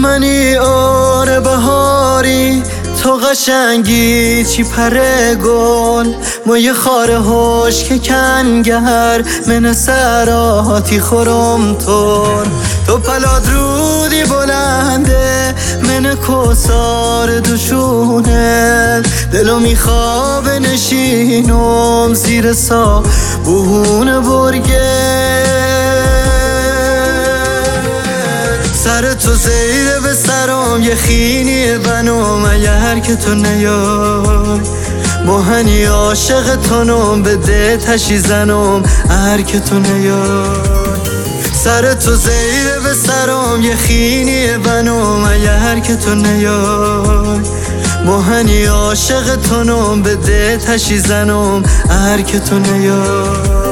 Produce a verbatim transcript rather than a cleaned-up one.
منی آره بهاری، تو قشنگی چی پره گل، ما یه خاره هاش که کنگر من سراتی خورم تور. تو پلاد رودی بلنده من کسار دوشونه، دلو میخواب نشینم زیر سا بهونه برگه. سر تو زیره به سرم یه خینی بنام، اگر که تو نیای مهنی عاشق تونم به ده تشی زنم اگر که تو نیای. سر تو زیره به سرم یه خینی بنام، اگر که تو نیای مهنی عاشق تونم به ده تشی زنم اگر که تو نیای.